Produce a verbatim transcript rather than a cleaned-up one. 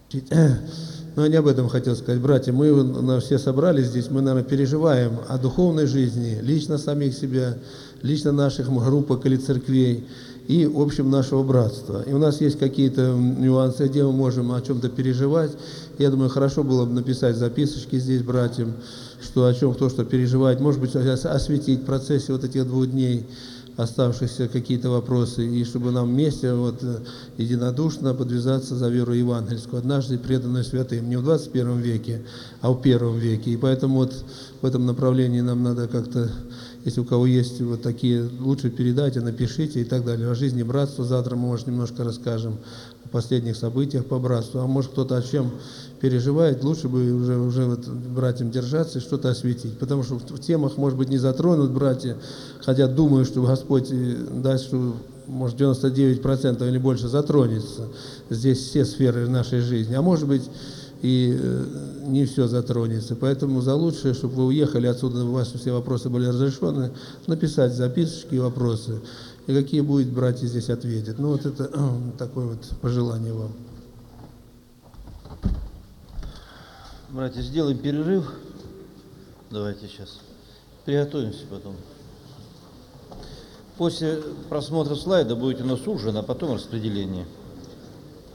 Но я не об этом хотел сказать. Братья, мы на- все собрались здесь, мы, наверное, переживаем о духовной жизни, лично самих себя, лично наших группок или церквей и, в общем, нашего братства. И у нас есть какие-то нюансы, где мы можем о чем-то переживать. Я думаю, хорошо было бы написать записочки здесь братьям, что о чем кто что переживает. Может быть, ос- осветить в процессе вот этих двух дней оставшиеся какие-то вопросы, и чтобы нам вместе вот, э, единодушно подвязаться за веру евангельскую, однажды преданную святым, не в двадцать первом веке, а в первом веке. И поэтому вот в этом направлении нам надо как-то, если у кого есть вот такие, лучше передайте, напишите и так далее. О жизни братства завтра мы, может, немножко расскажем, о последних событиях по братству, а может кто-то о чем переживает, лучше бы уже, уже вот братьям держаться и что-то осветить. Потому что в темах, может быть, не затронут братья, хотя думаю, что Господь даст, что, может, девяносто девять процентов или больше затронется здесь все сферы нашей жизни. А может быть, и не все затронется. Поэтому за лучшее, чтобы вы уехали отсюда, у вас все вопросы были разрешены, написать записочки и вопросы. И какие будет, братья здесь ответят. Ну, вот это такое вот пожелание вам. Братья, сделаем перерыв. Давайте сейчас. Приготовимся потом. После просмотра слайда будет у нас ужин, а потом распределение.